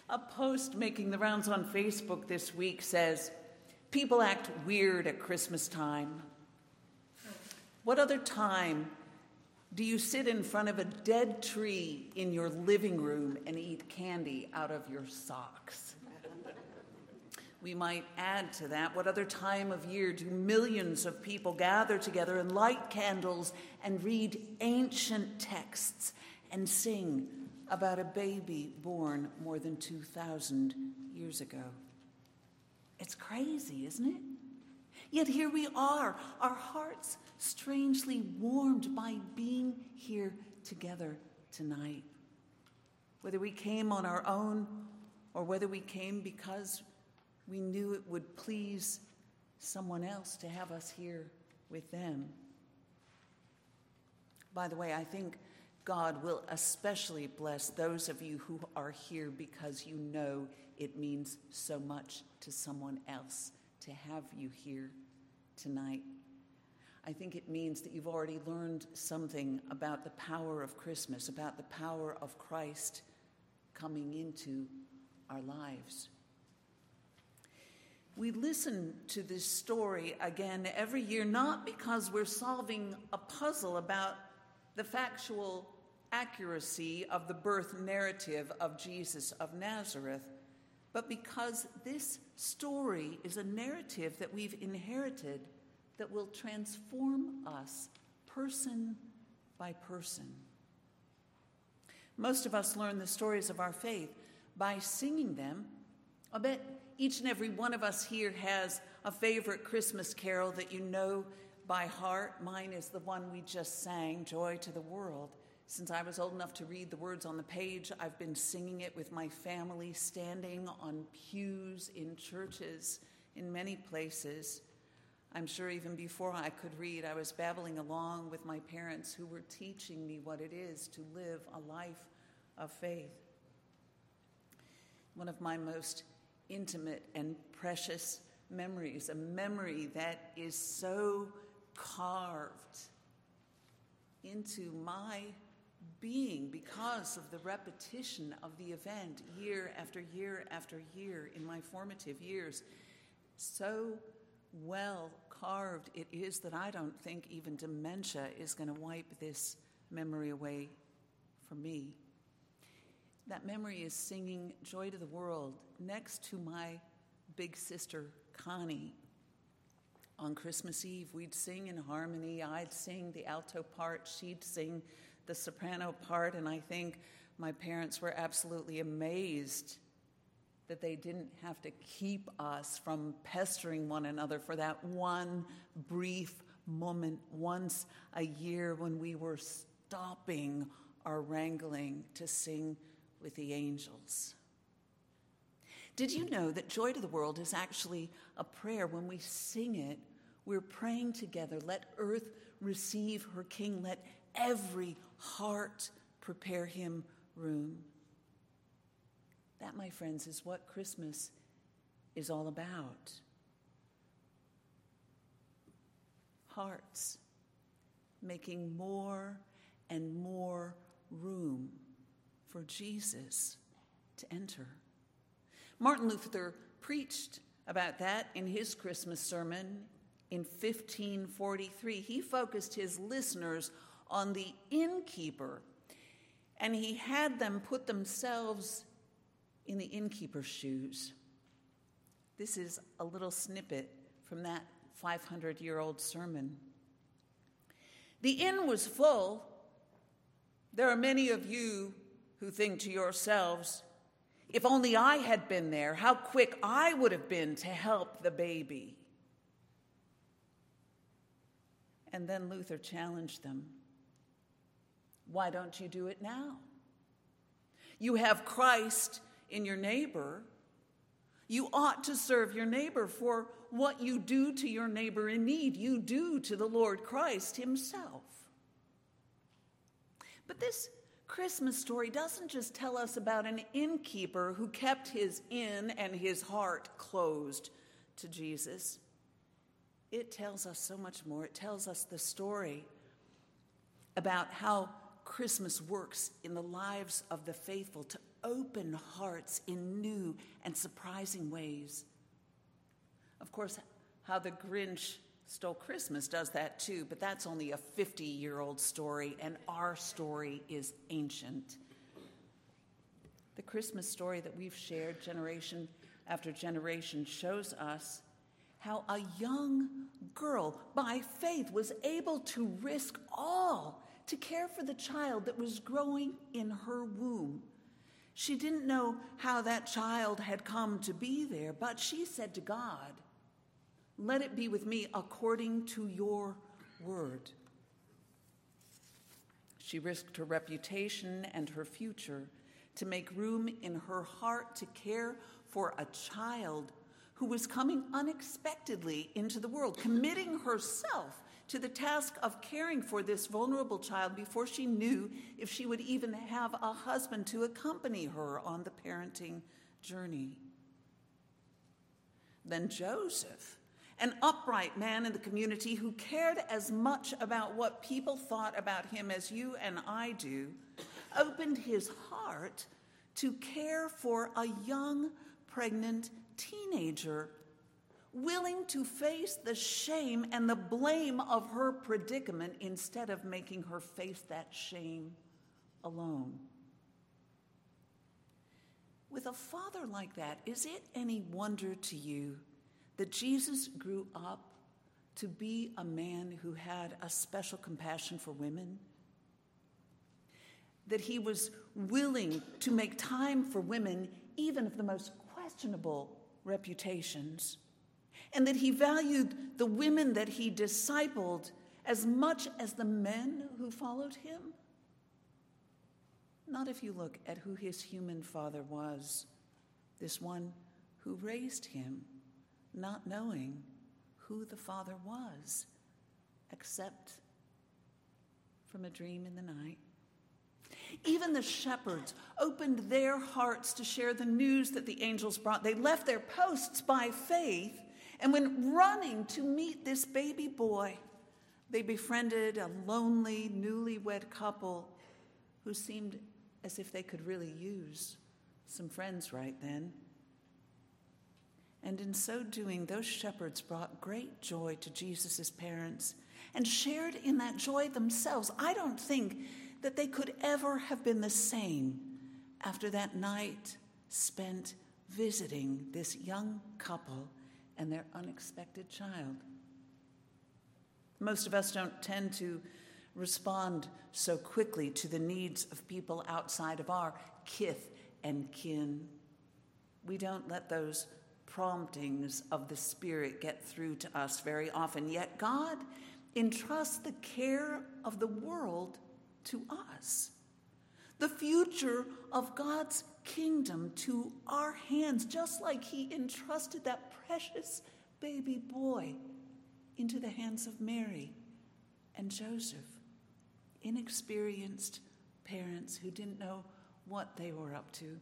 A post making the rounds on Facebook this week says, "People act weird at Christmas time. What other time do you sit in front of a dead tree in your living room and eat candy out of your socks?" We might add to that, what other time of year do millions of people gather together and light candles and read ancient texts and sing about a baby born more than 2,000 years ago? It's crazy, isn't it? Yet here we are, our hearts strangely warmed by being here together tonight. Whether we came on our own or whether we came because we knew it would please someone else to have us here with them. By the way, I think God will especially bless those of you who are here because you know it means so much to someone else to have you here tonight. I think it means that you've already learned something about the power of Christmas, about the power of Christ coming into our lives. We listen to this story again every year, not because we're solving a puzzle about the factual accuracy of the birth narrative of Jesus of Nazareth, but because this story is a narrative that we've inherited that will transform us person by person. Most of us learn the stories of our faith by singing them. I bet each and every one of us here has a favorite Christmas carol that you know by heart. Mine is the one we just sang, "Joy to the World." Since I was old enough to read the words on the page, I've been singing it with my family, standing on pews in churches in many places. I'm sure even before I could read, I was babbling along with my parents who were teaching me what it is to live a life of faith. One of my most intimate and precious memories, a memory that is so carved into my being because of the repetition of the event year after year after year in my formative years. So well carved it is that I don't think even dementia is going to wipe this memory away from me. That memory is singing "Joy to the World" next to my big sister, Connie. On Christmas Eve, we'd sing in harmony. I'd sing the alto part, she'd sing the soprano part, and I think my parents were absolutely amazed that they didn't have to keep us from pestering one another for that one brief moment once a year when we were stopping our wrangling to sing with the angels. Did you know that "Joy to the World" is actually a prayer? When we sing it, we're praying together, "Let earth receive her King, let every heart prepare him room." That, my friends, is what Christmas is all about. Hearts making more and more room for Jesus to enter. Martin Luther preached about that in his Christmas sermon in 1543. He focused his listeners on the innkeeper, and he had them put themselves in the innkeeper's shoes. This is a little snippet from that 500-year-old sermon. "The inn was full. There are many of you who think to yourselves, 'If only I had been there, how quick I would have been to help the baby.'" And then Luther challenged them. Why don't you do it now? You have Christ in your neighbor. You ought to serve your neighbor, for what you do to your neighbor in need, you do to the Lord Christ himself. But this Christmas story doesn't just tell us about an innkeeper who kept his inn and his heart closed to Jesus. It tells us so much more. It tells us the story about how Christmas works in the lives of the faithful to open hearts in new and surprising ways. Of course, How the Grinch Stole Christmas does that too, but that's only a 50-year-old story, and our story is ancient. The Christmas story that we've shared generation after generation shows us how a young girl, by faith, was able to risk all to care for the child that was growing in her womb. She didn't know how that child had come to be there, but she said to God, "Let it be with me according to your word." She risked her reputation and her future to make room in her heart to care for a child who was coming unexpectedly into the world, committing herself to the task of caring for this vulnerable child before she knew if she would even have a husband to accompany her on the parenting journey. Then Joseph, an upright man in the community who cared as much about what people thought about him as you and I do, opened his heart to care for a young, pregnant teenager, willing to face the shame and the blame of her predicament instead of making her face that shame alone. With a father like that, is it any wonder to you that Jesus grew up to be a man who had a special compassion for women? That he was willing to make time for women, even of the most questionable reputations, and that he valued the women that he discipled as much as the men who followed him? Not if you look at who his human father was, this one who raised him, not knowing who the Father was, except from a dream in the night. Even the shepherds opened their hearts to share the news that the angels brought. They left their posts by faith and went running to meet this baby boy. They befriended a lonely, newlywed couple who seemed as if they could really use some friends right then. And in so doing, those shepherds brought great joy to Jesus' parents and shared in that joy themselves. I don't think that they could ever have been the same after that night spent visiting this young couple and their unexpected child. Most of us don't tend to respond so quickly to the needs of people outside of our kith and kin. We don't let those promptings of the Spirit get through to us very often. Yet God entrusts the care of the world to us, the future of God's kingdom to our hands, just like he entrusted that precious baby boy into the hands of Mary and Joseph, inexperienced parents who didn't know what they were up to.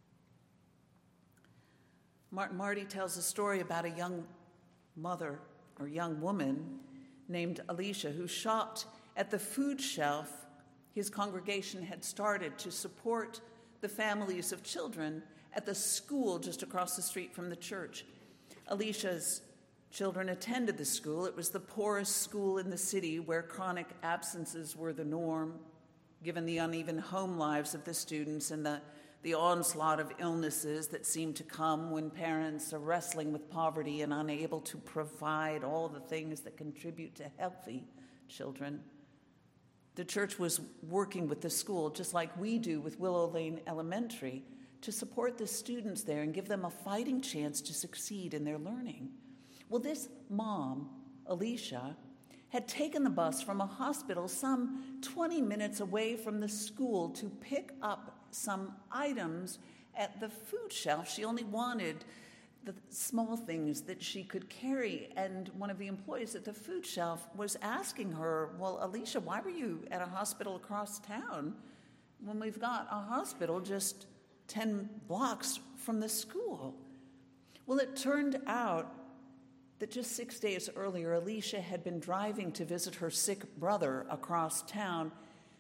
Martin Marty tells a story about a young mother or young woman named Alicia who shopped at the food shelf his congregation had started to support the families of children at the school just across the street from the church. Alicia's children attended the school. It was the poorest school in the city where chronic absences were the norm, given the uneven home lives of the students and the onslaught of illnesses that seem to come when parents are wrestling with poverty and unable to provide all the things that contribute to healthy children. The church was working with the school, just like we do with Willow Lane Elementary, to support the students there and give them a fighting chance to succeed in their learning. Well, this mom, Alicia, had taken the bus from a hospital some 20 minutes away from the school to pick up some items at the food shelf. She only wanted the small things that she could carry. And one of the employees at the food shelf was asking her, "Well, Alicia, why were you at a hospital across town when we've got a hospital just 10 blocks from the school?" Well, it turned out that just 6 days earlier, Alicia had been driving to visit her sick brother across town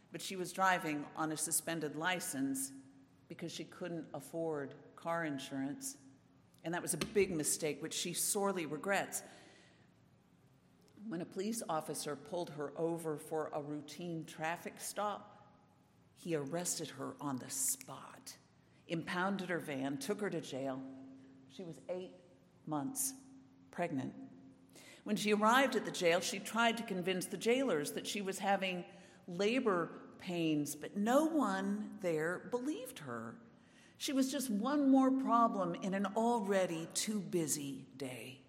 but she was driving on a suspended license because she couldn't afford car insurance, and that was a big mistake, which she sorely regrets. When a police officer pulled her over for a routine traffic stop, he arrested her on the spot, impounded her van, took her to jail. She was 8 months pregnant. When she arrived at the jail, she tried to convince the jailers that she was having labor pains, but no one there believed her. She was just one more problem in an already too busy day.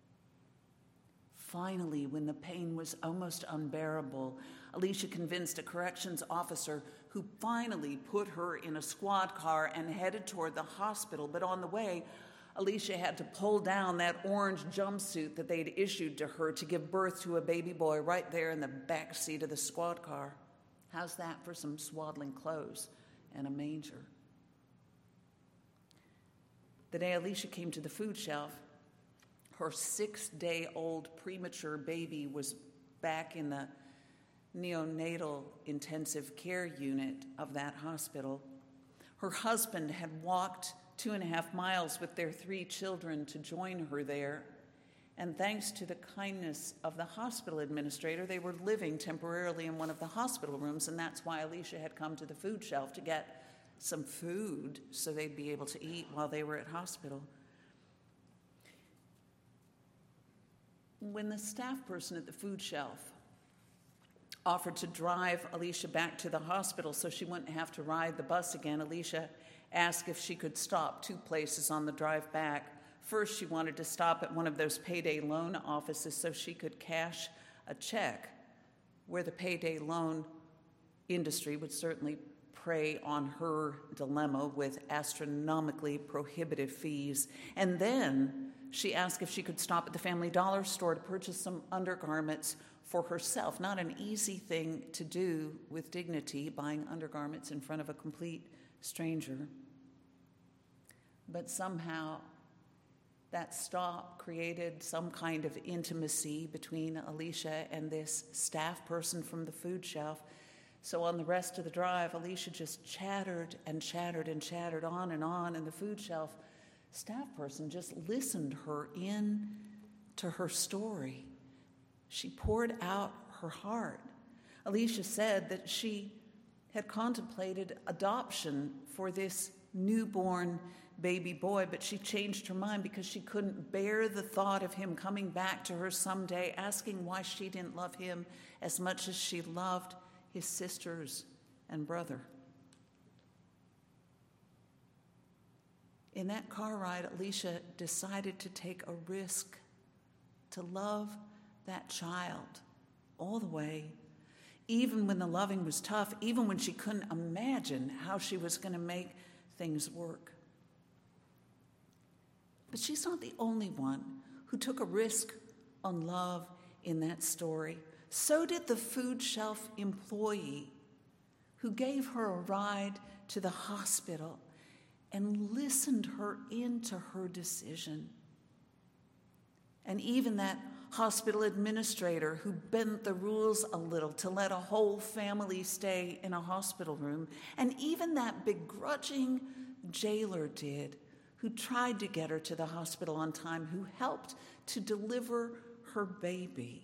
Finally, when the pain was almost unbearable, Alicia convinced a corrections officer who finally put her in a squad car and headed toward the hospital. But on the way, Alicia had to pull down that orange jumpsuit that they'd issued to her to give birth to a baby boy right there in the back seat of the squad car. How's that for some swaddling clothes and a manger? The day Alicia came to the food shelf, her 6-day-old premature baby was back in the neonatal intensive care unit of that hospital. Her husband had walked 2.5 miles with their 3 children to join her there, and thanks to the kindness of the hospital administrator, they were living temporarily in one of the hospital rooms, and that's why Alicia had come to the food shelf to get some food so they'd be able to eat while they were at hospital. When the staff person at the food shelf offered to drive Alicia back to the hospital so she wouldn't have to ride the bus again, Alicia asked if she could stop 2 places on the drive back. First, she wanted to stop at one of those payday loan offices so she could cash a check, where the payday loan industry would certainly prey on her dilemma with astronomically prohibitive fees. And then she asked if she could stop at the Family Dollar store to purchase some undergarments for herself. Not an easy thing to do with dignity, buying undergarments in front of a complete stranger. But somehow that stop created some kind of intimacy between Alicia and this staff person from the food shelf. So on the rest of the drive, Alicia just chattered and chattered and chattered on, and the food shelf staff person just listened her in to her story. She poured out her heart. Alicia said that she had contemplated adoption for this newborn baby boy, but she changed her mind because she couldn't bear the thought of him coming back to her someday, asking why she didn't love him as much as she loved his sisters and brother. In that car ride, Alicia decided to take a risk to love that child all the way, even when the loving was tough, even when she couldn't imagine how she was going to make things work. But she's not the only one who took a risk on love in that story. So did the food shelf employee who gave her a ride to the hospital and listened her into her decision. And even that hospital administrator who bent the rules a little to let a whole family stay in a hospital room. And even that begrudging jailer did, who tried to get her to the hospital on time, who helped to deliver her baby.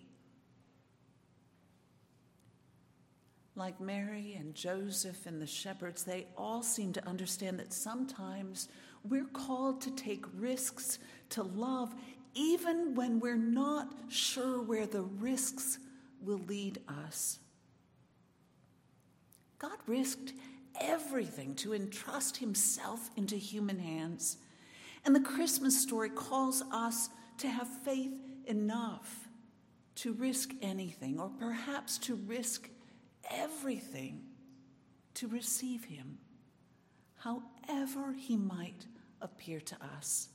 Like Mary and Joseph and the shepherds, they all seem to understand that sometimes we're called to take risks, to love, even when we're not sure where the risks will lead us. God risked everything to entrust himself into human hands. And the Christmas story calls us to have faith enough to risk anything, or perhaps to risk everything to receive him, however he might appear to us.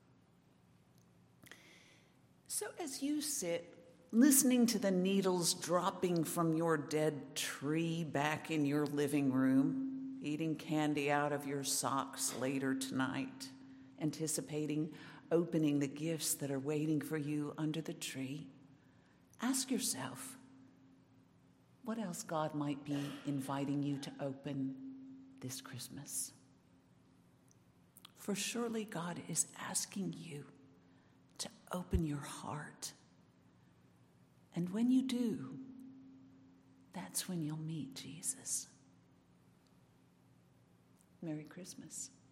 So as you sit listening to the needles dropping from your dead tree back in your living room, eating candy out of your socks later tonight, anticipating opening the gifts that are waiting for you under the tree, ask yourself, what else God might be inviting you to open this Christmas. For surely God is asking you to open your heart. And when you do, that's when you'll meet Jesus. Merry Christmas.